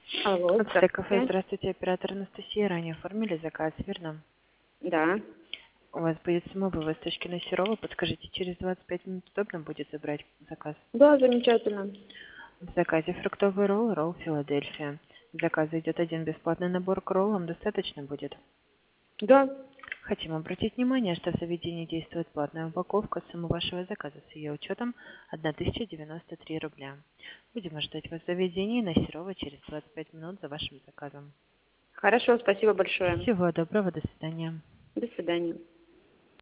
Алло, Отель кафе, здравствуйте. здравствуйте, оператор Анастасия. Ранее оформили заказ, верно? Да. У вас будет самовывоз точки на Серова. Подскажите, через 25 минут удобно будет забрать заказ? Да, замечательно. В заказе фруктовый ролл, ролл Филадельфия. В заказе идет один бесплатный набор к роллам, достаточно будет? Да. Хотим обратить внимание, что в заведении действует платная упаковка. Сумма вашего заказа с ее учетом 1093 рубля. Будем ждать вас в заведении на Серова через 25 минут за вашим заказом. Хорошо, спасибо большое. Всего доброго, до свидания. До свидания.